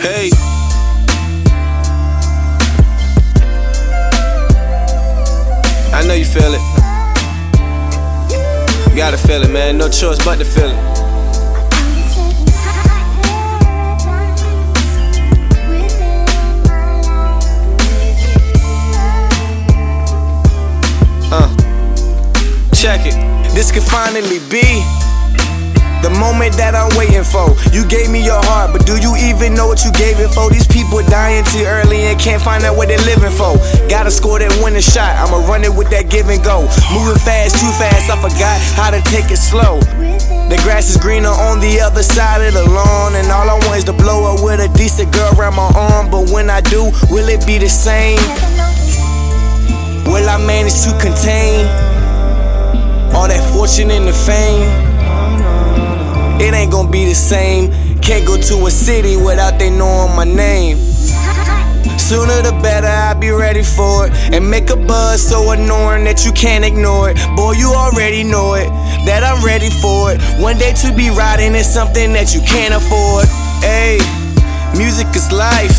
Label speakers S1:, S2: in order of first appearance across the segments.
S1: Hey. I know you feel it. You gotta feel it, man. No choice but to feel it. Check it. This could finally be the moment that I'm waiting for. You gave me your heart, but do you even know what you gave it for? These people dying too early and can't find out what they're living for. Gotta score that winning shot, I'ma run it with that give and go. Moving fast, too fast, I forgot how to take it slow. The grass is greener on the other side of the lawn, and all I want is to blow up with a decent girl around my arm. But when I do, will it be the same? Will I manage to contain all that fortune and the fame? It ain't gonna be the same. Can't go to a city without they knowing my name. Sooner the better, I'll be ready for it, and make a buzz so annoying that you can't ignore it. Boy, you already know it, that I'm ready for it. One day to be riding is something that you can't afford. Ayy, music is life,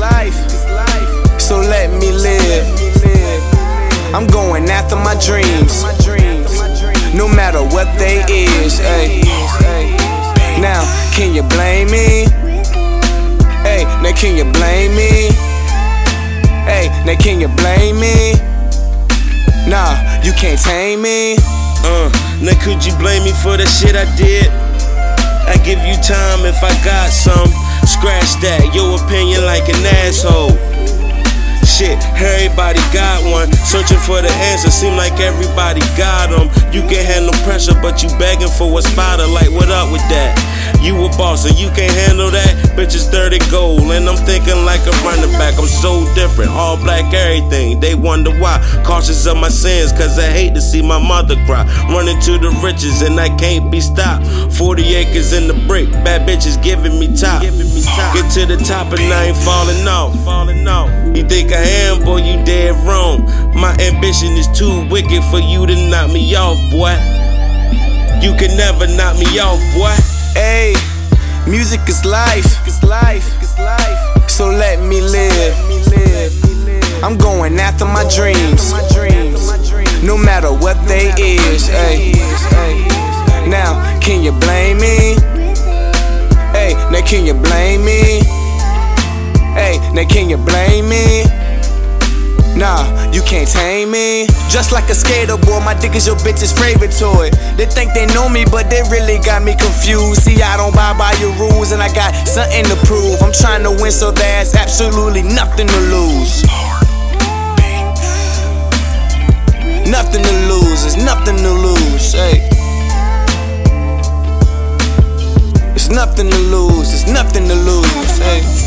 S1: so let me live. I'm going after my dreams, no matter what they is. Ay. Now, can you blame me? Hey, now can you blame me? Hey, now can you blame me? Nah, you can't tame me.
S2: Now could you blame me for the shit I did? I give you time if I got some. Scratch that, your opinion like an asshole. Shit, everybody got one. Searching for the answer, seem like everybody got them. You can handle pressure, but you begging for a spotter. Like, what up with that? You a boss and you can't handle that? Bitches 30 gold, and I'm thinking like a running back. I'm so different, all black everything. They wonder why, cautious of my sins, cause I hate to see my mother cry. Running to the riches and I can't be stopped. 40 acres in the brick, bad bitches giving me top. Get to the top and I ain't falling off. You think I am, boy, you dead wrong. My ambition is too wicked for you to knock me off, boy. You can never knock me off, boy.
S1: Ayy, music is life, so let me live. I'm going after my dreams, no matter what they is. Ay. Now, can you blame me? Hey, now can you blame me? Hey, now can you blame me? Nah, you can't tame me. Just like a skater boy, my dick is your bitch's favorite toy. They think they know me, but they really got me confused. See, I don't buy by your rules, and I got something to prove. I'm trying to win, so there's absolutely nothing to lose. Nothing to lose, there's nothing to lose. Hey. It's nothing to lose, there's nothing to lose. Hey.